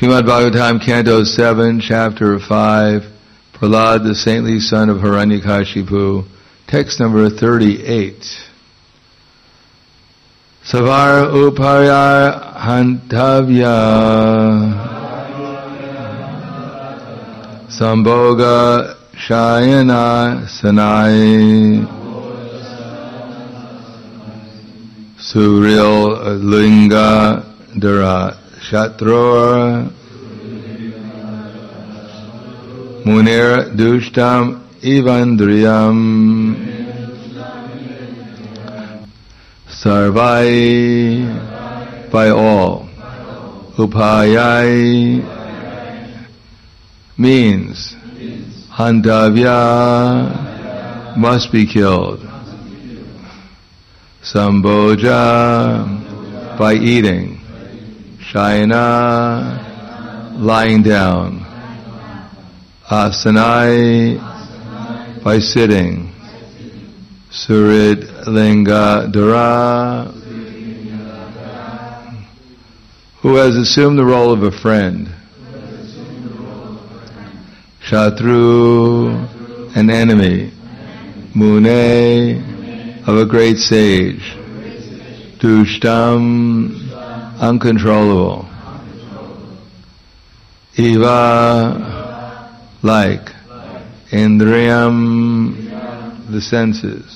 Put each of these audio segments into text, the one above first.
Srimad Bhagavatam, Canto 7, Chapter 5, Prahlad, the saintly son of Hiranyakashipu, text number 38. Savar upayar hantavya Sambhoga shayana sanai Suril linga dara shatror Munir dushtam ivandriyam Sarvai, by all. Upayai means Hantavya, must be killed. Sambhoja, by eating. Shayana, lying down. Asanai, by sitting. Surid linga dara, who has assumed the role of a friend. Shatru, an enemy. Mune, of a great sage. Dushtam, uncontrollable. Eva, like. Indriyam, the senses.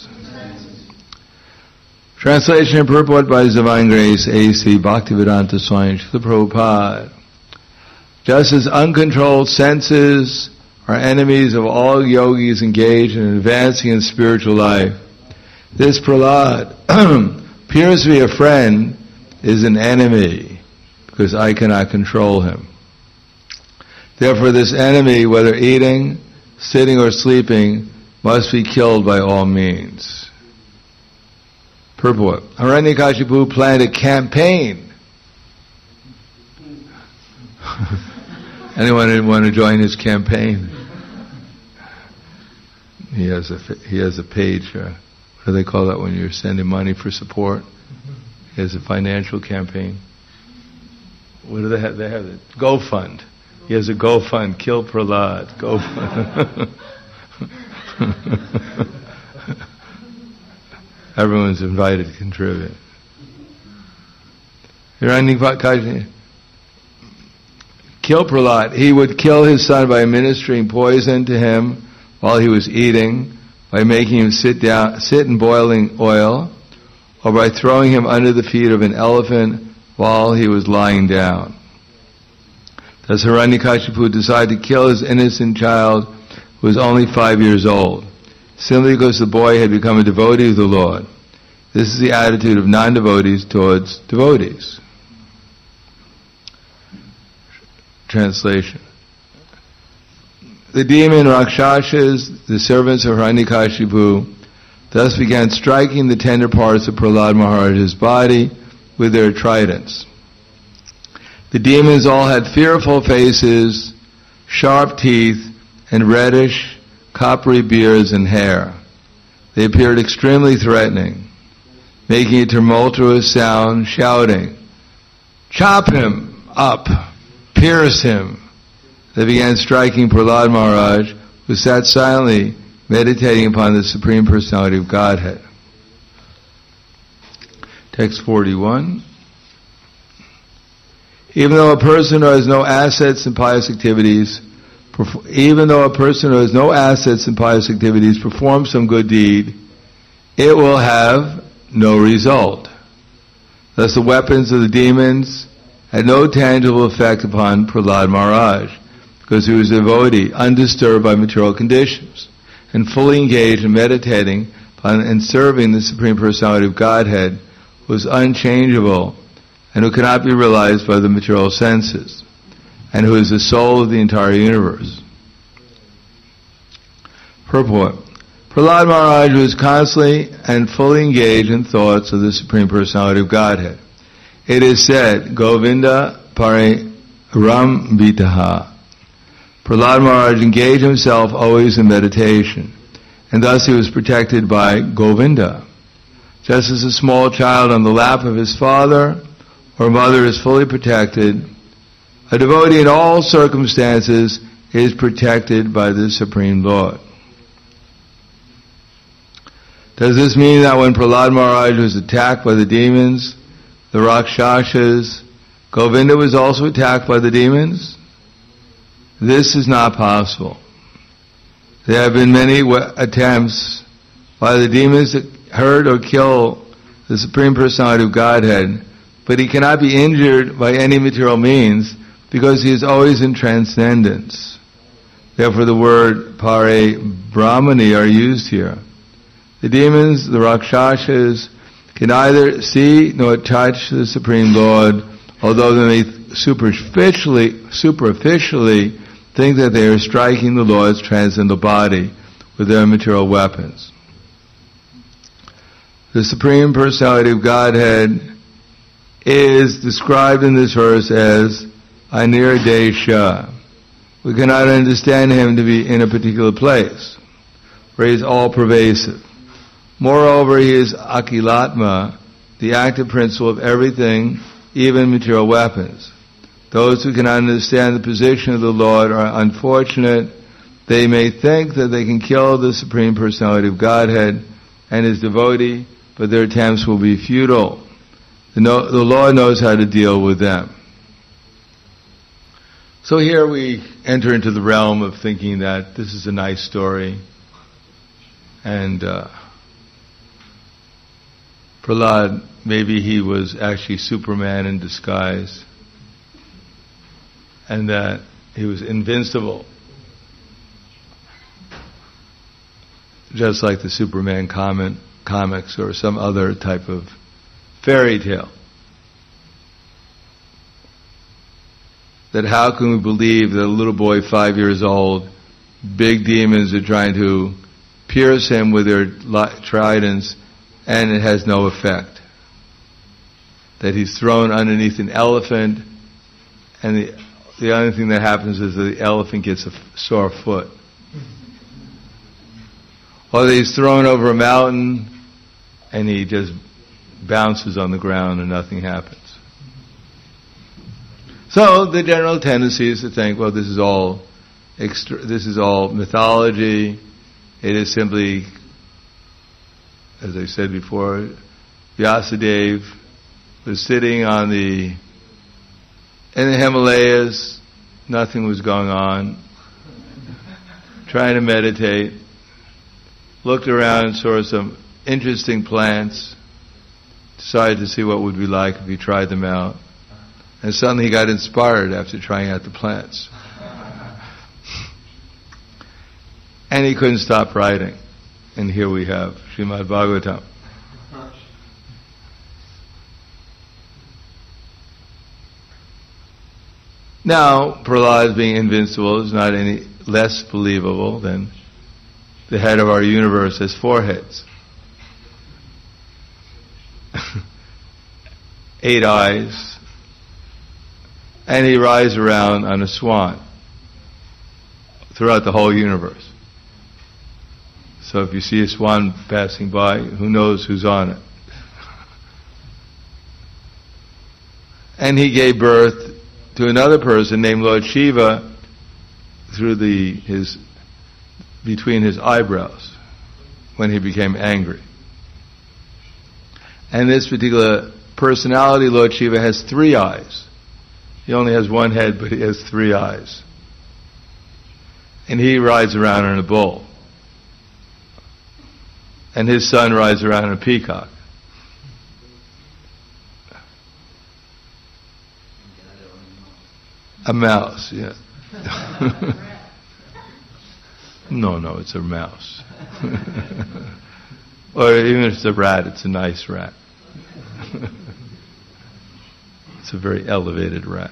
Translation and purport by His Divine Grace A.C. Bhaktivedanta Swami Srila Prabhupada. Just as uncontrolled senses are enemies of all yogis engaged in advancing in spiritual life, this Prahlad appears to be a friend, is an enemy, because I cannot control him. Therefore this enemy, whether eating, sitting or sleeping, must be killed by all means. Purport. Hiranyakashipu planned a campaign. Anyone want to join his campaign? He has a page. What do they call that when you're sending money for support? He has a financial campaign. What do they have? They have it. GoFund. He has a GoFund. Kill Prahlad. GoFund. Everyone's invited to contribute. Kill Prahlad. He would kill his son by administering poison to him while he was eating, by making him sit in boiling oil, or by throwing him under the feet of an elephant while he was lying down. Thus Hiranyakashipu decided to kill his innocent child who was only 5 years old, simply because the boy had become a devotee of the Lord. This is the attitude of non-devotees towards devotees. Translation. The demon Rakshasas, the servants of Hiranyakashipu, thus began striking the tender parts of Prahlad Maharaj's body with their tridents. The demons all had fearful faces, sharp teeth, and reddish, coppery beards and hair. They appeared extremely threatening, making a tumultuous sound, shouting, "Chop him up! Pierce him!" They began striking Prahlad Maharaj, who sat silently meditating upon the Supreme Personality of Godhead. Text 41. Even though a person who has no assets in pious activities performs some good deed, it will have no result. Thus the weapons of the demons had no tangible effect upon Prahlad Maharaj, because he was a devotee, undisturbed by material conditions, and fully engaged in meditating upon and serving the Supreme Personality of Godhead, who is unchangeable and who cannot be realized by the material senses, and who is the soul of the entire universe. Purport. Prahlad Maharaj was constantly and fully engaged in thoughts of the Supreme Personality of Godhead. It is said, Govinda pare rambitaha. Prahlad Maharaj engaged himself always in meditation, and thus he was protected by Govinda. Just as a small child on the lap of his father or mother is fully protected A devotee in all circumstances is protected by the Supreme Lord. Does this mean that when Prahlad Maharaj was attacked by the demons, the Rakshasas, Govinda was also attacked by the demons? This is not possible. There have been many attempts by the demons to hurt or kill the Supreme Personality of Godhead, but he cannot be injured by any material means because he is always in transcendence. Therefore the word pare brahmani are used here. The demons, the Rakshasas, can neither see nor touch the Supreme Lord, although they may superficially think that they are striking the Lord's transcendental body with their material weapons. The Supreme Personality of Godhead is described in this verse as Anirdesha. We cannot understand him to be in a particular place, for he is all-pervasive. Moreover, he is Akilatma, the active principle of everything, even material weapons. Those who cannot understand the position of the Lord are unfortunate. They may think that they can kill the Supreme Personality of Godhead and his devotee, but their attempts will be futile. The Lord knows how to deal with them. So here we enter into the realm of thinking that this is a nice story, and Prahlad, maybe he was actually Superman in disguise, and that he was invincible, just like the Superman comics or some other type of fairy tale. That how can we believe that a little boy 5 years old, big demons are trying to pierce him with their tridents and it has no effect? That he's thrown underneath an elephant and the only thing that happens is the elephant gets a sore foot. Or that he's thrown over a mountain and he just bounces on the ground and nothing happens. So the general tendency is to think, well, this is all mythology. It is simply, as I said before, Vyasadeva was sitting in the Himalayas, nothing was going on, trying to meditate, looked around, saw some interesting plants, decided to see what it would be like if he tried them out. And suddenly he got inspired after trying out the plants. And he couldn't stop writing. And here we have Srimad Bhagavatam. Now, Prahlad being invincible is not any less believable than the head of our universe has 4 heads. 8 eyes. And he rides around on a swan throughout the whole universe. So if you see a swan passing by, who knows who's on it? And he gave birth to another person named Lord Shiva between his eyebrows when he became angry. And this particular personality, Lord Shiva, has 3 eyes. He only has 1 head, but he has 3 eyes. And he rides around on a bull. And his son rides around on a peacock. A mouse, yeah. No, it's a mouse. Or even if it's a rat, it's a nice rat. It's a very elevated rat.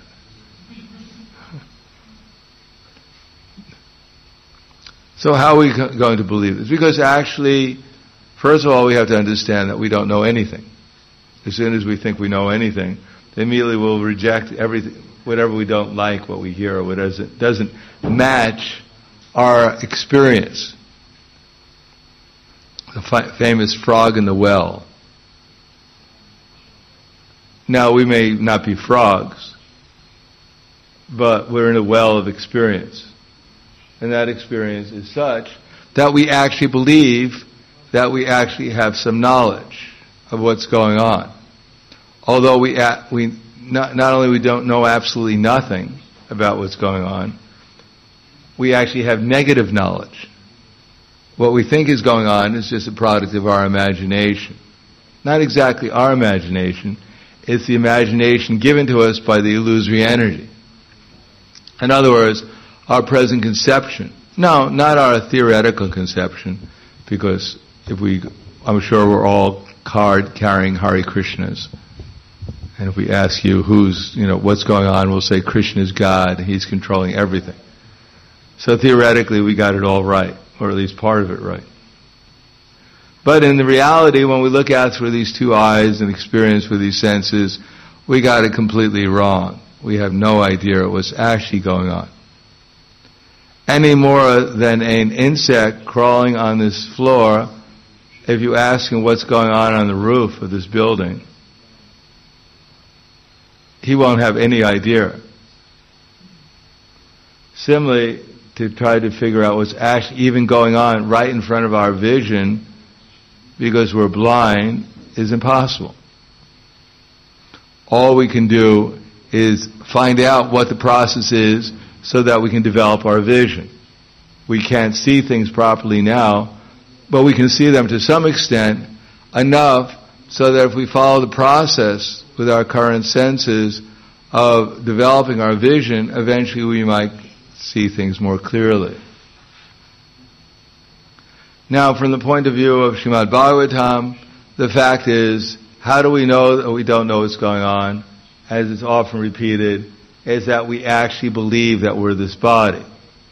So how are we going to believe this? Because actually, first of all, we have to understand that we don't know anything. As soon as we think we know anything, then immediately we'll reject everything, whatever we don't like, what we hear, or what doesn't match our experience. The famous frog in the well. Now, we may not be frogs, but we're in a well of experience. And that experience is such that we actually believe that we actually have some knowledge of what's going on. Although we not only we don't know absolutely nothing about what's going on, we actually have negative knowledge. What we think is going on is just a product of our imagination. Not exactly our imagination, it's the imagination given to us by the illusory energy. In other words, our present conception. No, not our theoretical conception, because I'm sure we're all card-carrying Hare Krishnas. And if we ask you what's going on, we'll say Krishna is God, He's controlling everything. So theoretically we got it all right, or at least part of it right. But in the reality, when we look out through these two eyes and experience with these senses, we got it completely wrong. We have no idea what's actually going on. Any more than an insect crawling on this floor, if you ask him what's going on the roof of this building, he won't have any idea. Similarly, to try to figure out what's actually even going on right in front of our vision, because we're blind, is impossible. All we can do is find out what the process is so that we can develop our vision. We can't see things properly now, but we can see them to some extent, enough so that if we follow the process with our current senses of developing our vision, eventually we might see things more clearly. Now, from the point of view of Srimad Bhagavatam, the fact is, how do we know that we don't know what's going on? As it's often repeated, is that we actually believe that we're this body.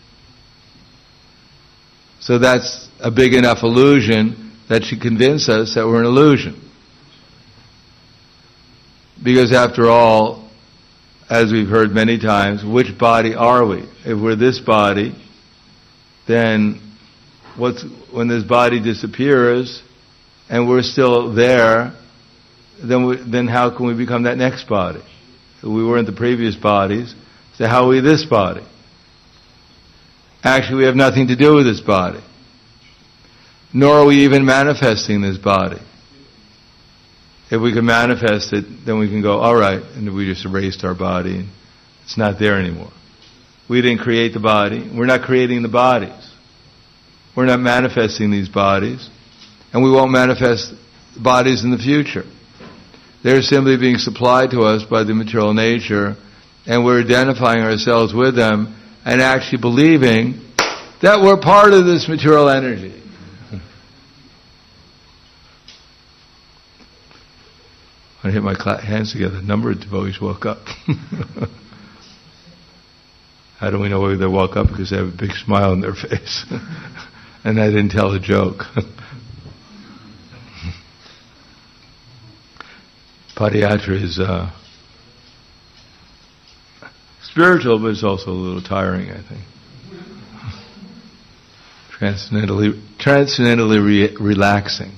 So that's a big enough illusion that should convince us that we're an illusion. Because after all, as we've heard many times, which body are we? If we're this body, then when this body disappears and we're still there, then how can we become that next body? If we weren't the previous bodies, so how are we this body? Actually, we have nothing to do with this body. Nor are we even manifesting this body. If we can manifest it, then we can go, all right, and we just erased our body, and it's not there anymore. We didn't create the body. We're not creating the bodies. We're not manifesting these bodies, and we won't manifest bodies in the future. They're simply being supplied to us by the material nature, and we're identifying ourselves with them and actually believing that we're part of this material energy. I hit my hands together. A number of devotees woke up. How do we know whether they woke up? Because they have a big smile on their face. And I didn't tell a joke. Padayatra is spiritual, but it's also a little tiring, I think. Transcendently relaxing.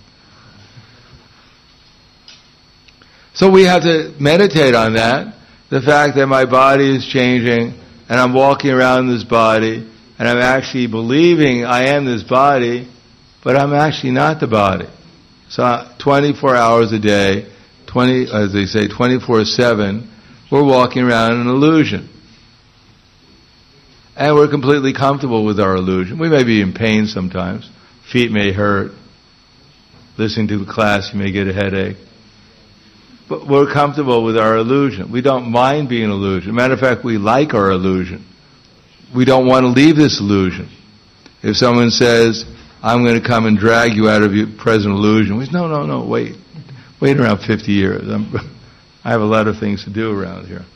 So we have to meditate on that. The fact that my body is changing, and I'm walking around this body, and I'm actually believing I am this body, but I'm actually not the body. So 24 hours a day, 24/7, we're walking around in an illusion. And we're completely comfortable with our illusion. We may be in pain sometimes. Feet may hurt. Listening to the class, you may get a headache. But we're comfortable with our illusion. We don't mind being an illusion. Matter of fact, we like our illusion. We don't want to leave this illusion. If someone says, I'm going to come and drag you out of your present illusion, we say, no, wait around 50 years. I have a lot of things to do around here.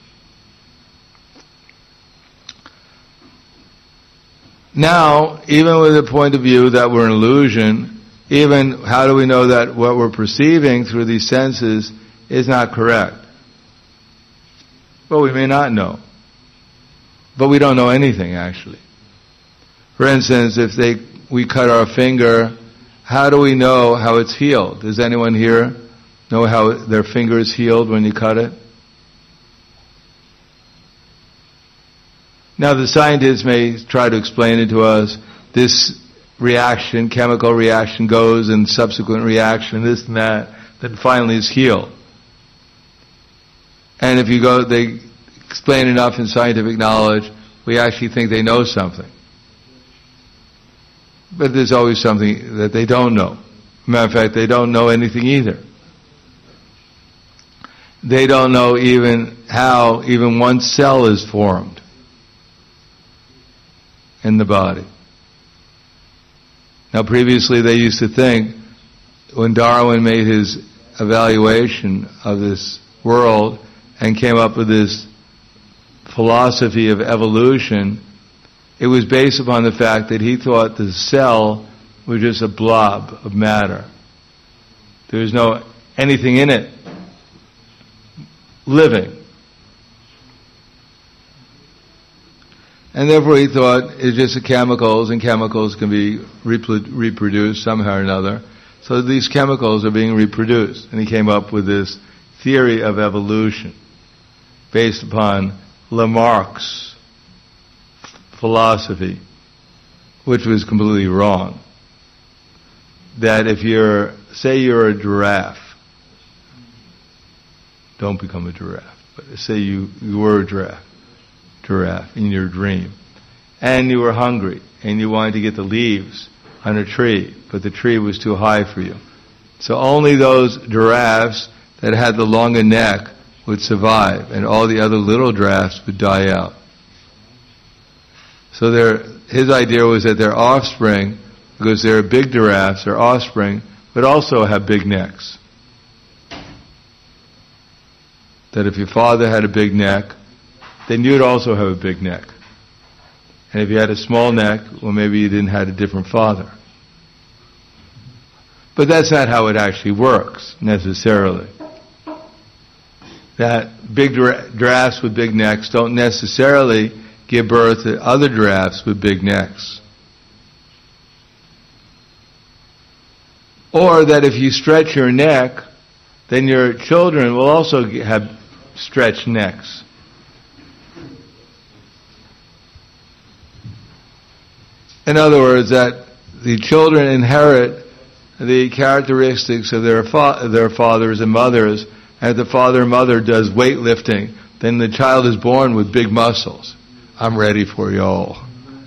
Now, even with the point of view that we're an illusion, even how do we know that what we're perceiving through these senses is not correct? Well, we may not know. But we don't know anything, actually. For instance, if we cut our finger, how do we know how it's healed? Does anyone here know how their finger is healed when you cut it? Now the scientists may try to explain it to us. This reaction, chemical reaction goes and subsequent reaction, this and that, then finally is healed. And if you go, they explain enough in scientific knowledge, we actually think they know something. But there's always something that they don't know. Matter of fact, they don't know anything either. They don't know even how even one cell is formed in the body. Now previously they used to think, when Darwin made his evaluation of this world and came up with this philosophy of evolution, it was based upon the fact that he thought the cell was just a blob of matter. There was no anything in it living. And therefore he thought it's just the chemicals, and chemicals can be reproduced somehow or another. So these chemicals are being reproduced. And he came up with this theory of evolution based upon Lamarck's philosophy, which was completely wrong. That if say you're a giraffe, don't become a giraffe, but say you were a giraffe in your dream, and you were hungry, and you wanted to get the leaves on a tree, but the tree was too high for you. So only those giraffes that had the longer neck would survive, and all the other little giraffes would die out. So his idea was that their offspring, because they're big giraffes, their offspring would also have big necks. That if your father had a big neck, then you'd also have a big neck. And if you had a small neck, well, maybe you didn't have a different father. But that's not how it actually works, necessarily. That big giraffes with big necks don't necessarily give birth to other giraffes with big necks. Or that if you stretch your neck, then your children will also have stretched necks. In other words, that the children inherit the characteristics of their fathers and mothers, and if the father and mother does weightlifting, then the child is born with big muscles. I'm ready for you all.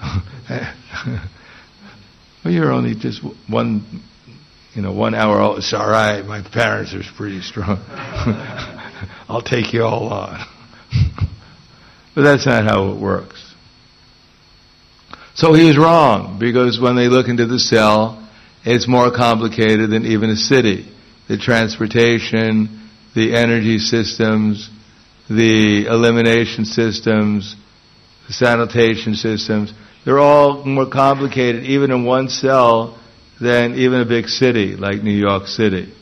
Well, you're only just 1 hour old. It's all right. My parents are pretty strong. I'll take you all on. But that's not how it works. So he was wrong, because when they look into the cell, it's more complicated than even a city. The transportation, the energy systems, the elimination systems, the sanitation systems, they're all more complicated even in one cell than even a big city like New York City.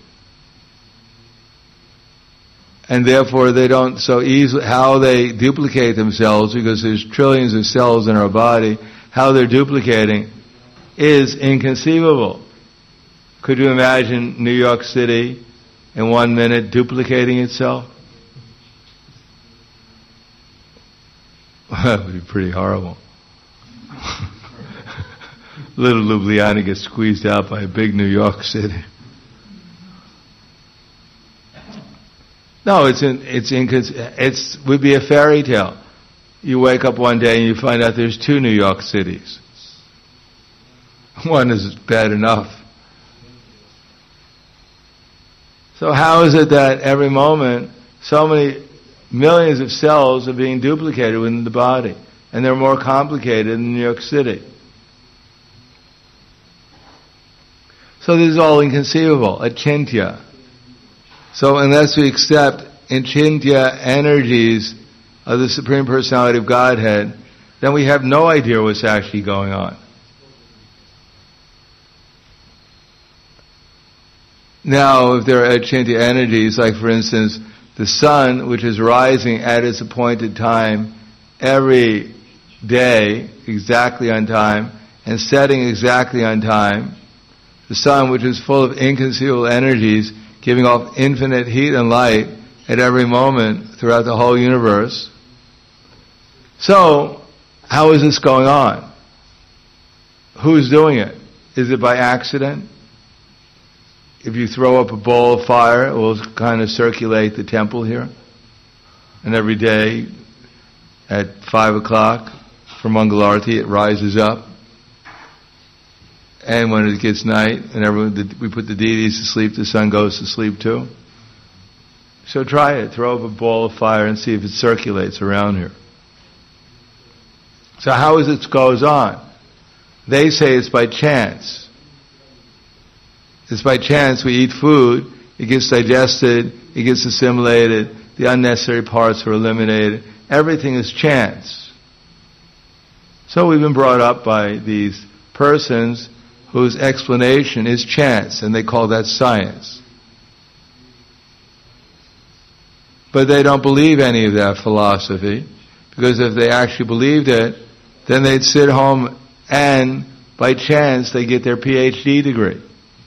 And therefore they don't so easily, how they duplicate themselves, because there's trillions of cells in our body, how they're duplicating is inconceivable. Could you imagine New York City in 1 minute duplicating itself? That would be pretty horrible. Little Ljubljana gets squeezed out by a big New York City. No, it would be a fairy tale. You wake up one day and you find out there's 2 New York cities. One is bad enough. So how is it that every moment so many millions of cells are being duplicated within the body, and they're more complicated in New York City? So this is all inconceivable, achintya. So unless we accept achintya energies of the Supreme Personality of Godhead, then we have no idea what's actually going on. Now, if there are achintya energies, like for instance, the sun, which is rising at its appointed time every day, exactly on time, and setting exactly on time, the sun, which is full of inconceivable energies, giving off infinite heat and light at every moment throughout the whole universe. So, How is this going on? Who's doing it? Is it by accident? If you throw up a ball of fire, it will kind of circulate the temple here. And every day at 5 o'clock for Mangalarti, it rises up. And when it gets night and we put the deities to sleep, the sun goes to sleep too. So try it. Throw up a ball of fire and see if it circulates around here. So how is it goes on? They say it's by chance. It's by chance we eat food, it gets digested, it gets assimilated, the unnecessary parts are eliminated. Everything is chance. So we've been brought up by these persons whose explanation is chance, and they call that science. But they don't believe any of that philosophy, because if they actually believed it, then they'd sit home and, by chance, they get their PhD degree.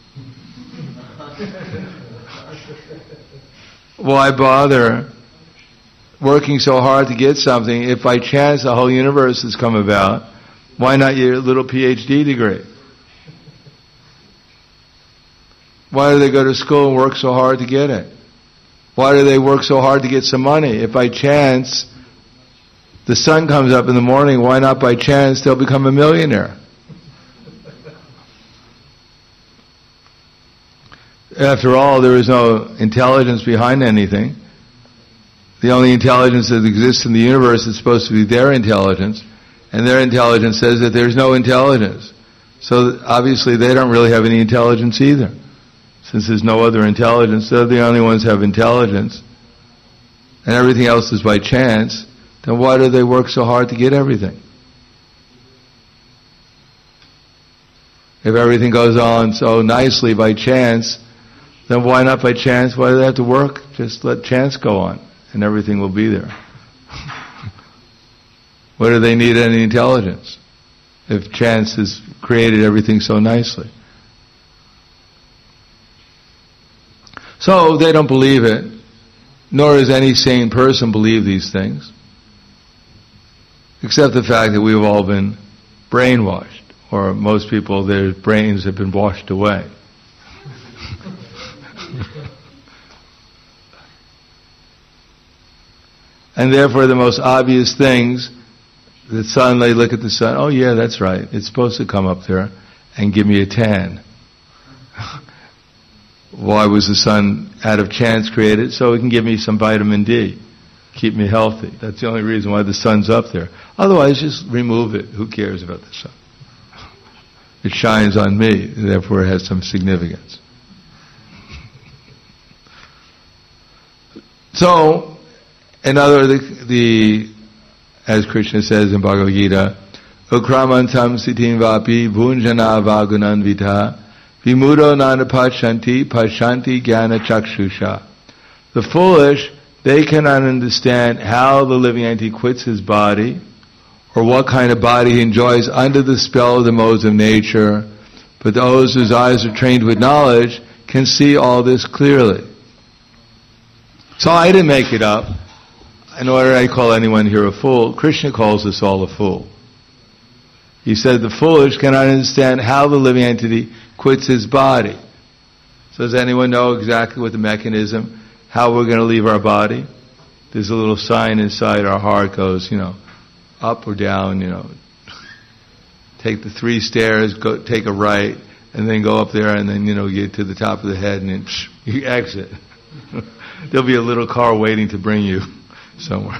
Why bother working so hard to get something if by chance the whole universe has come about? Why not your little PhD degree? Why do they go to school and work so hard to get it? Why do they work so hard to get some money? If by chance the sun comes up in the morning, why not by chance they'll become a millionaire? After all, there is no intelligence behind anything. The only intelligence that exists in the universe is supposed to be their intelligence, and their intelligence says that there's no intelligence. So obviously they don't really have any intelligence either. Since there's no other intelligence, they're the only ones who have intelligence, and everything else is by chance, then why do they work so hard to get everything? If everything goes on so nicely by chance, then why not by chance? Why do they have to work? Just let chance go on, and everything will be there. Why do they need any intelligence if chance has created everything so nicely? So they don't believe it, nor does any sane person believe these things, except the fact that we've all been brainwashed, or most people, their brains have been washed away. And therefore the most obvious things, the sun, they look at the sun, oh yeah, that's right, it's supposed to come up there and give me a tan. Why was the sun out of chance created? So it can give me some vitamin D, keep me healthy. That's the only reason why the sun's up there. Otherwise, just remove it. Who cares about the sun? It shines on me, therefore it has some significance. So, another, as Krishna says in Bhagavad Gita, Ukramantam sitim vapi bhunjana vagunanvita vimudo nanapashanti pashanti jnana chakshusha. The foolish, they cannot understand how the living entity quits his body, or what kind of body he enjoys under the spell of the modes of nature, but those whose eyes are trained with knowledge can see all this clearly. So I didn't make it up. Nor did I call anyone here a fool. Krishna calls us all a fool. He said the foolish cannot understand how the living entity quits his body. So does anyone know exactly what the mechanism, how we're going to leave our body? There's a little sign inside our heart goes, up or down, Take the 3 stairs, go take a right, and then go up there and then, get to the top of the head and then you exit. There'll be a little car waiting to bring you somewhere.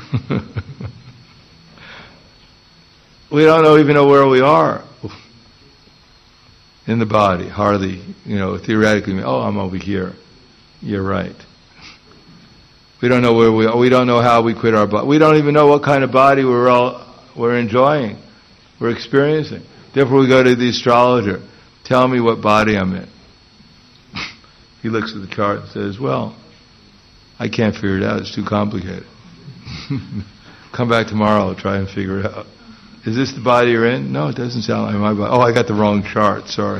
We don't even know where we are in the body, hardly, theoretically, I'm over here. You're right. We don't know where we are. We don't know how we quit our body. We don't even know what kind of body we're enjoying, we're experiencing. Therefore we go to the astrologer. Tell me what body I'm in. He looks at the chart and says, well, I can't figure it out. It's too complicated. Come back tomorrow, I'll try and figure it out. Is this the body you're in? No, it doesn't sound like my body. Oh, I got the wrong chart, sorry.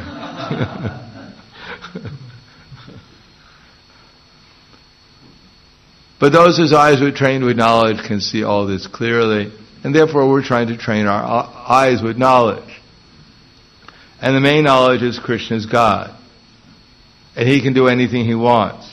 But those whose eyes are trained with knowledge can see all this clearly. And therefore we're trying to train our eyes with knowledge. And the main knowledge is Krishna is God. And He can do anything He wants.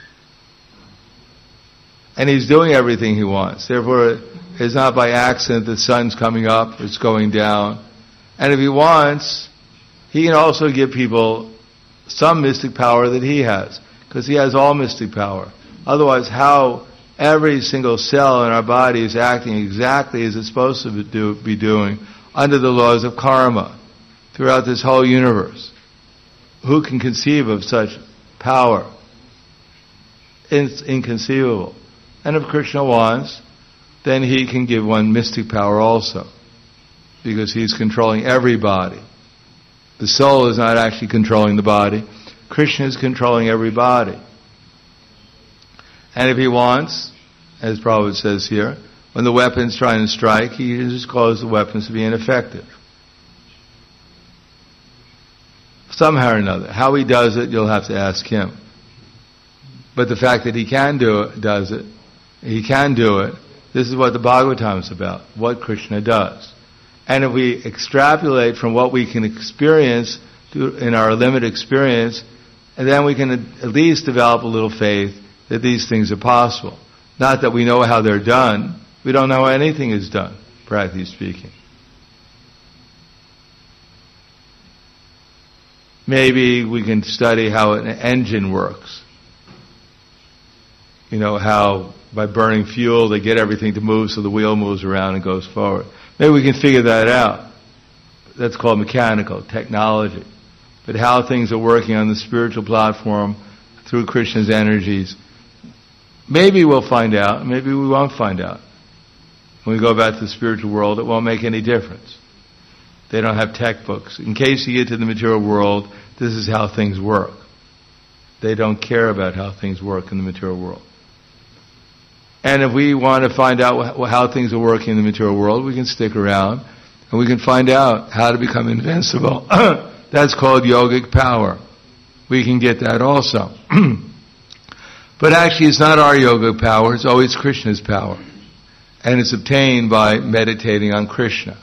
And He's doing everything He wants. Therefore, it's not by accident the sun's coming up, it's going down. And if He wants, He can also give people some mystic power that He has. Because He has all mystic power. Otherwise, how every single cell in our body is acting exactly as it's supposed to be doing under the laws of karma throughout this whole universe. Who can conceive of such power? It's inconceivable. And if Krishna wants, then He can give one mystic power also. Because He's controlling every body. The soul is not actually controlling the body. Krishna is controlling every body. And if He wants, as Prabhupada says here, when the weapon's trying to strike, He just causes the weapons to be ineffective. Somehow or another. How He does it, you'll have to ask Him. But the fact that He can do it, He can do it. This is what the Bhagavatam is about, what Krishna does. And if we extrapolate from what we can experience in our limited experience, and then we can at least develop a little faith that these things are possible. Not that we know how they're done. We don't know how anything is done, practically speaking. Maybe we can study how an engine works. You know, how by burning fuel they get everything to move so the wheel moves around and goes forward. Maybe we can figure that out. That's called mechanical technology. But how things are working on the spiritual platform through Krishna's energies, maybe we'll find out, maybe we won't find out. When we go back to the spiritual world, it won't make any difference. They don't have textbooks. In case you get to the material world, this is how things work. They don't care about how things work in the material world. And if we want to find out how things are working in the material world, we can stick around and we can find out how to become invincible. That's called yogic power. We can get that also. But actually it's not our yogic power, it's always Krishna's power. And it's obtained by meditating on Krishna.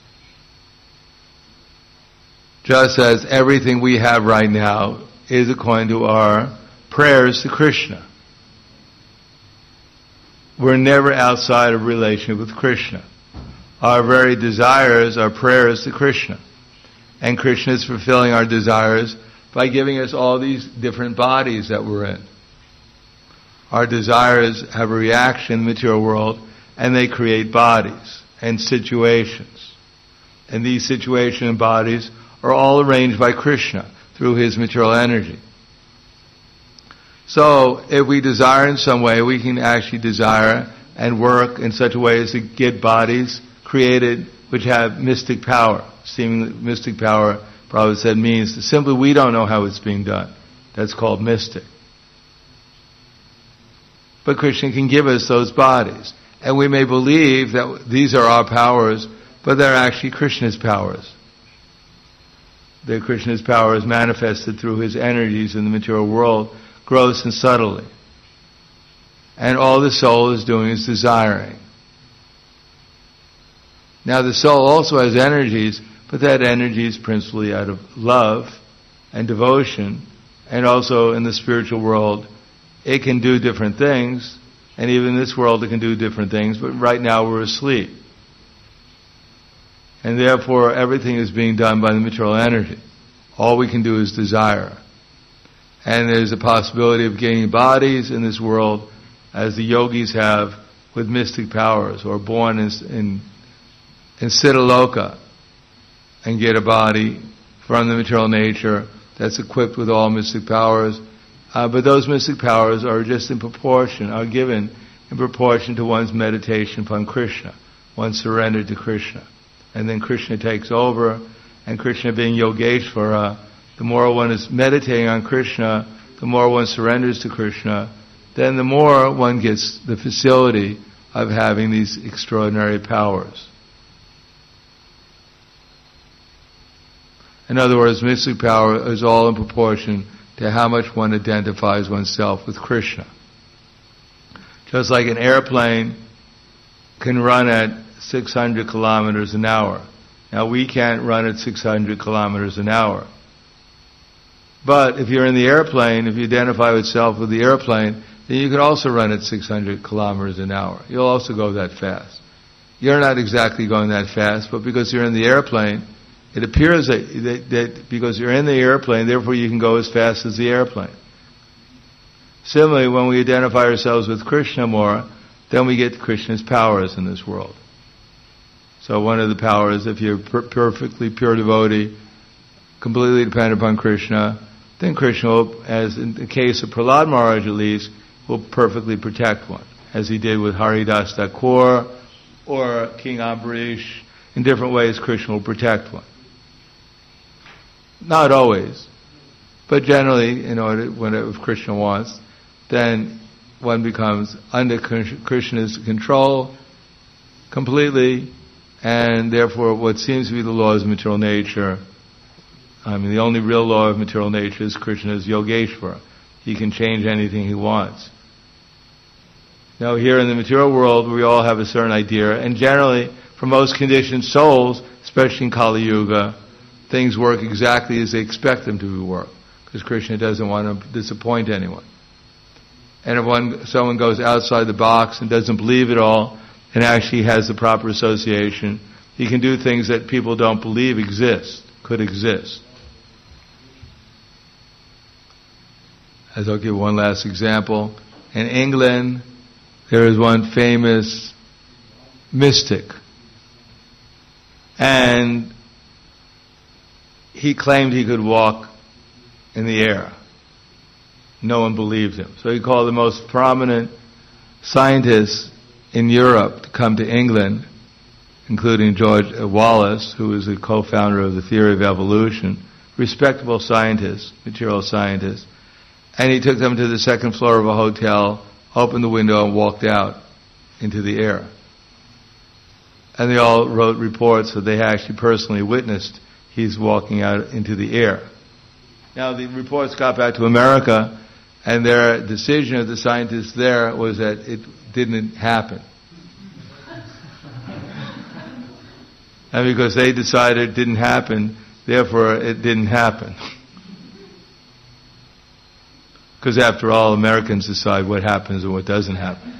Just as everything we have right now is according to our prayers to Krishna. We're never outside of relation with Krishna. Our very desires are prayers to Krishna. And Krishna is fulfilling our desires by giving us all these different bodies that we're in. Our desires have a reaction in the material world, and they create bodies and situations. And these situations and bodies are all arranged by Krishna through His material energy. So, if we desire in some way, we can actually desire and work in such a way as to get bodies created which have mystic power. Seemingly mystic power, Prabhupada said, means that simply we don't know how it's being done. That's called mystic. But Krishna can give us those bodies. And we may believe that these are our powers, but they're actually Krishna's powers. That Krishna's power is manifested through His energies in the material world, gross and subtly. And all the soul is doing is desiring. Now the soul also has energies, but that energy is principally out of love and devotion, and also in the spiritual world it can do different things, and even in this world it can do different things, but right now we're asleep. And therefore everything is being done by the material energy. All we can do is desire. And there's a possibility of gaining bodies in this world as the yogis have with mystic powers, or born in Siddhaloka and get a body from the material nature that's equipped with all mystic powers. But those mystic powers are just are given in proportion to one's meditation upon Krishna, one's surrender to Krishna. And then Krishna takes over, and Krishna being Yogeshvara, the more one is meditating on Krishna, the more one surrenders to Krishna, then the more one gets the facility of having these extraordinary powers. In other words, mystic power is all in proportion to how much one identifies oneself with Krishna. Just like an airplane can run at 600 kilometers an hour. Now we can't run at 600 kilometers an hour. But if you're in the airplane, if you identify yourself with the airplane, then you can also run at 600 kilometers an hour. You'll also go that fast. You're not exactly going that fast, but because you're in the airplane, it appears that because you're in the airplane, therefore you can go as fast as the airplane. Similarly, when we identify ourselves with Krishna more, then we get Krishna's powers in this world. So one of the powers, if you're perfectly pure devotee, completely dependent upon Krishna, then Krishna will, as in the case of Prahlad Maharaj at least, will perfectly protect one, as he did with Haridas Thakur or King Ambarish. In different ways, Krishna will protect one. Not always, but generally, if Krishna wants, then one becomes under Krishna's control completely, and therefore what seems to be the laws of material nature, the only real law of material nature is Krishna's Yogeshvara. He can change anything he wants. Now here in the material world, we all have a certain idea, and generally, for most conditioned souls, especially in Kali Yuga, things work exactly as they expect them to work, because Krishna doesn't want to disappoint anyone. And if someone goes outside the box and doesn't believe it all, and actually has the proper association, he can do things that people don't believe could exist. As I'll give one last example. In England, there is one famous mystic. And he claimed he could walk in the air. No one believed him. So he called the most prominent scientists in Europe to come to England, including George Wallace, who was the co-founder of the theory of evolution, respectable scientist, material scientist. And he took them to the second floor of a hotel, opened the window and walked out into the air. And they all wrote reports that they actually personally witnessed he's walking out into the air. Now the reports got back to America, and their decision of the scientists there was that it didn't happen. And because they decided it didn't happen, therefore it didn't happen. Because after all, Americans decide what happens and what doesn't happen.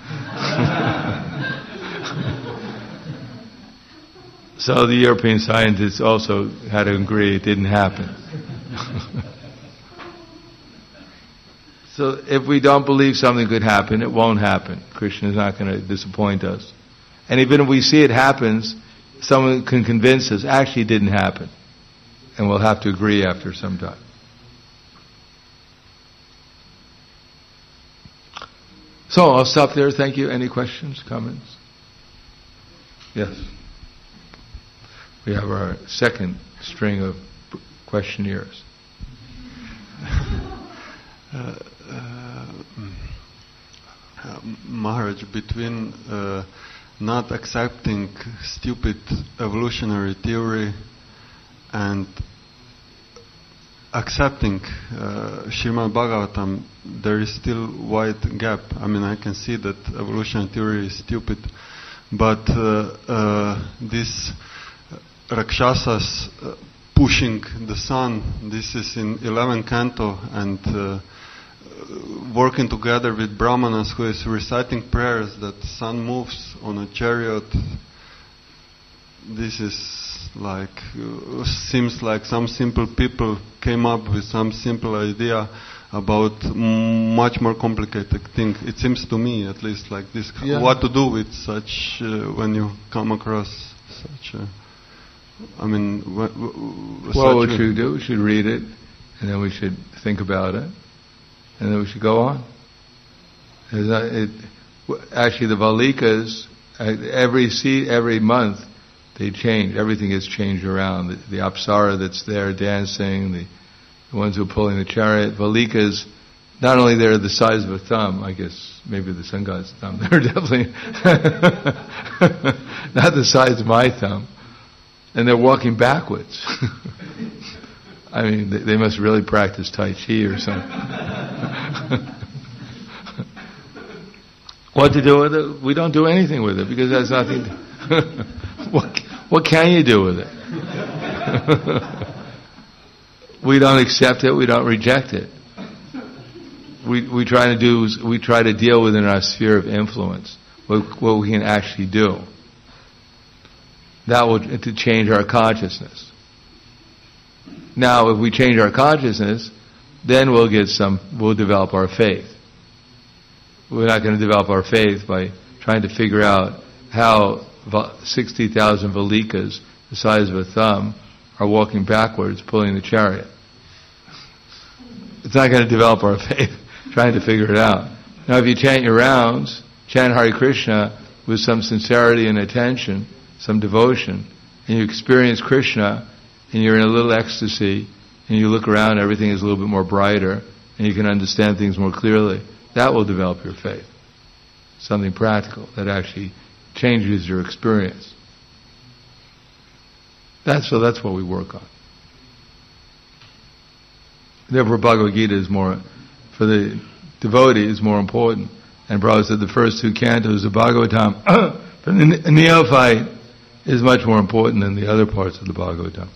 So the European scientists also had to agree it didn't happen. So if we don't believe something could happen, it won't happen. Krishna is not going to disappoint us. And even if we see it happens, someone can convince us actually it didn't happen. And we'll have to agree after some time. So I'll stop there. Thank you. Any questions, comments? Yes. We have our second string of questionnaires. Maharaj, between not accepting stupid evolutionary theory and accepting Srimad Bhagavatam, there is still wide gap. I can see that evolutionary theory is stupid, but this Rakshasas pushing the sun, this is in 11th canto, and working together with Brahmanas who is reciting prayers that sun moves on a chariot. This is seems like some simple people came up with some simple idea about much more complicated thing. It seems to me, at least, like this. Yeah. What to do with such when you come across such what should we do? We should read it, and then we should think about it, and then we should go on. Actually, the Valikas, every month, they change. Everything gets changed around. The Apsara that's there dancing, the ones who are pulling the chariot. Valikas, not only they're the size of a thumb, I guess maybe the sun god's thumb. They're definitely not the size of my thumb. And they're walking backwards. They must really practice Tai Chi or something. What to do with it? We don't do anything with it because that's nothing. What can you do with it? We don't accept it. We don't reject it. We try to deal within our sphere of influence what we can actually do. That will to change our consciousness. Now, if we change our consciousness, then we'll develop our faith. We're not going to develop our faith by trying to figure out how 60,000 velikas, the size of a thumb, are walking backwards, pulling the chariot. It's not going to develop our faith trying to figure it out. Now, if you chant your rounds, chant Hare Krishna with some sincerity and attention, some devotion, and you experience Krishna, and you're in a little ecstasy, and you look around, everything is a little bit more brighter, and you can understand things more clearly, that will develop your faith. Something practical that actually changes your experience. That's what we work on. Therefore, Bhagavad Gita is more, for the devotee, is more important. And Prabhupada said the first two cantos of Bhagavatam, for the neophyte, is much more important than the other parts of the Bhagavatam.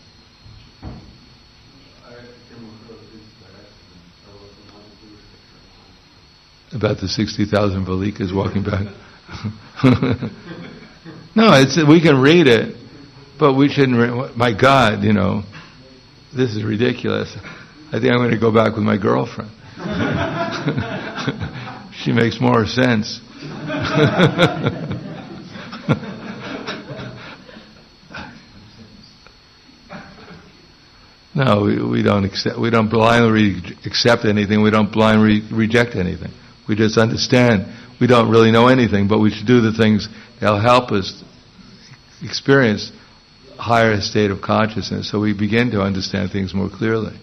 About the 60,000 velikas walking back. No, we can read it, but we shouldn't. My God, this is ridiculous. I think I'm going to go back with my girlfriend. She makes more sense. No, we don't accept. We don't blindly accept anything. We don't blindly reject anything. We just understand we don't really know anything, but we should do the things that'll help us experience a higher state of consciousness, so we begin to understand things more clearly.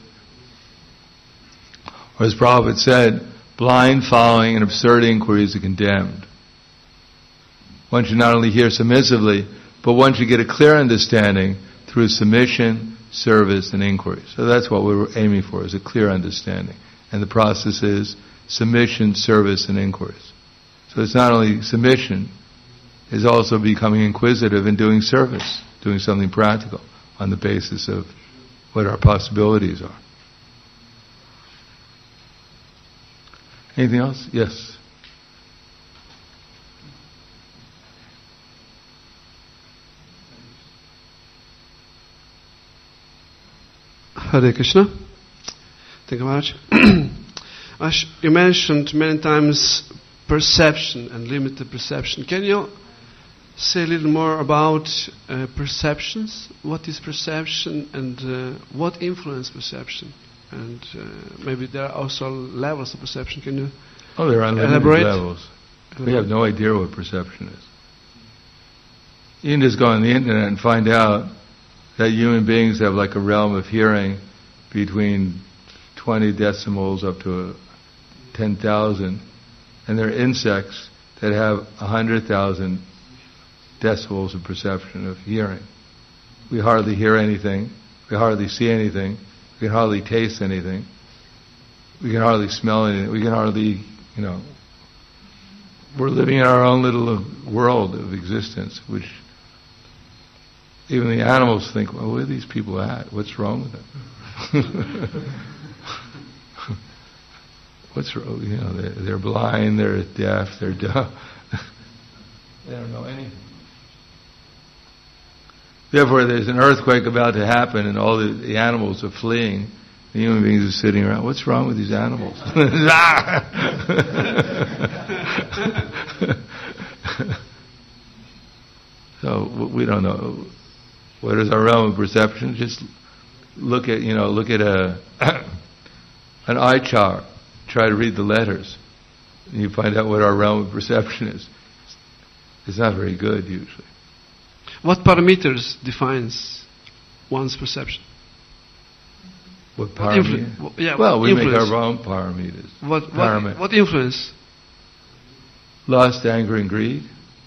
Or as Prabhupada said, blind following and absurd inquiries are condemned. One should not only hear submissively, but one should get a clear understanding through submission, service, and inquiry. So that's what we're aiming for, is a clear understanding. And the process is submission, service, and inquiries. So it's not only submission, it's also becoming inquisitive and doing service, doing something practical on the basis of what our possibilities are. Anything else? Yes. Hare Krishna. Thank you very much. As you mentioned many times perception and limited perception. Can you say a little more about perceptions? What is perception and what influences perception? And maybe there are also levels of perception. Can you there are unlimited elaborate? Levels. We have no idea what perception is. You can just go on the internet and find out that human beings have like a realm of hearing between 20 decimals up to 10,000, and there are insects that have 100,000 decibels of perception of hearing. We hardly hear anything. We hardly see anything. We can hardly taste anything. We can hardly smell anything. We can hardly, we're living in our own little world of existence, which even the animals think, well, where are these people at? What's wrong with them? What's wrong? They're blind, they're deaf, they're dumb. They don't know anything. Therefore, there's an earthquake about to happen, and all the animals are fleeing. The human beings are sitting around. What's wrong with these animals? So we don't know. What is our realm of perception? Just look at an eye chart. Try to read the letters, and you find out what our realm of perception is. It's not very good usually. What parameters defines one's perception? What parameters? Well, we make our own parameters. What influence? Lust, anger, and greed.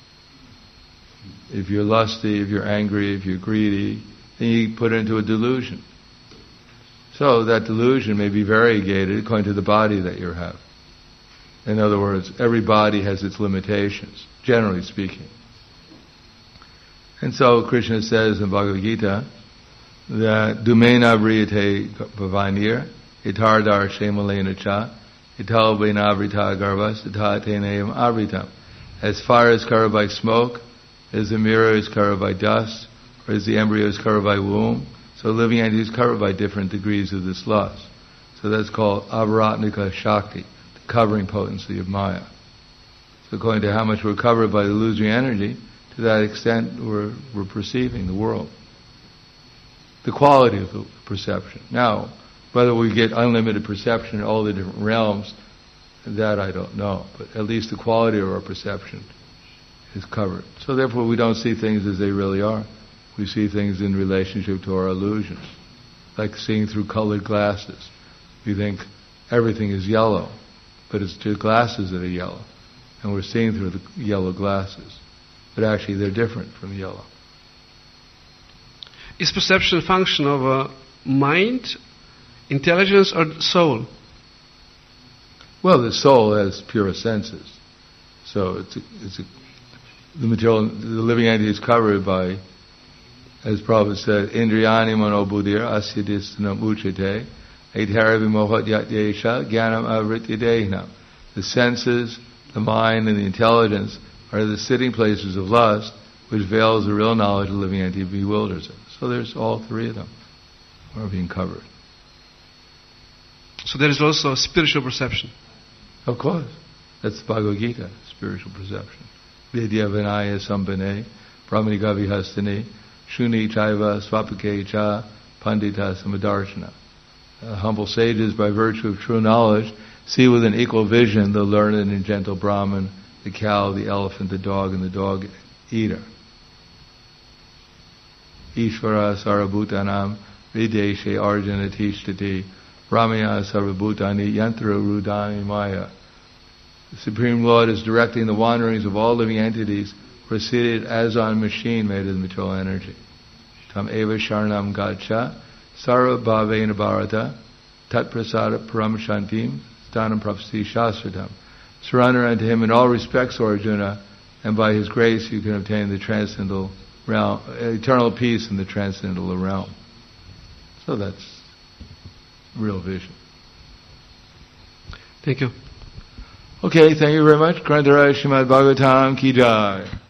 If you're lusty, if you're angry, if you're greedy, then you put it into a delusion. So that delusion may be variegated according to the body that you have. In other words, every body has its limitations, generally speaking. And so Krishna says in Bhagavad Gita that Dumena Vriyate Bhavanir, Itardar Shemalena Cha, Ital Benavrita Garvas, Itatenayam Avritam. As fire is covered by smoke, as the mirror is covered by dust, or as the embryo is covered by womb, so living entity is covered by different degrees of this lust. So that's called Avaratnika Shakti, the covering potency of Maya. So according to how much we're covered by the illusory energy, to that extent we're perceiving the world. The quality of the perception. Now, whether we get unlimited perception in all the different realms, that I don't know. But at least the quality of our perception is covered. So therefore we don't see things as they really are. We see things in relationship to our illusions. Like seeing through colored glasses. We think everything is yellow, but it's just glasses that are yellow. And we're seeing through the yellow glasses. But actually they're different from yellow. Is perception a function of a mind, intelligence, or soul? Well, the soul has pure senses. So the material, the living entity is covered by, as Prabhupada said, Indriyani manobuddhir asyadistanam uchate aitara vimohat yatyesha jnanam avrityadehna. The senses, the mind, and the intelligence are the sitting places of lust, which veils the real knowledge of the living entity, bewilders it. So there's all three of them are being covered. So there is also spiritual perception. Of course. That's Bhagavad Gita, spiritual perception. Vidya vinaya sambhane, brahmanika vihastane, shuni chaiva swapake cha, pandita samadarshana. Humble sages, by virtue of true knowledge, see with an equal vision the learned and gentle Brahman, the cow, the elephant, the dog, and the dog eater. Ishvara sarabhutanam videshe arjuna tishtati Brahmaya sarvabhutani yantra rudani maya. The Supreme Lord is directing the wanderings of all living entities, proceeded as on a machine made of material energy. Tam eva sharnam gacha sarva bhavena bharata tat prasada param shantim stanam prapasti shastratam. Surrender unto him in all respects, O Arjuna, and by his grace you can obtain the transcendental realm, eternal peace in the transcendental realm. So that's real vision. Thank you. Okay, thank you very much. Grantharaj Srimad Bhagavatam Ki Jai.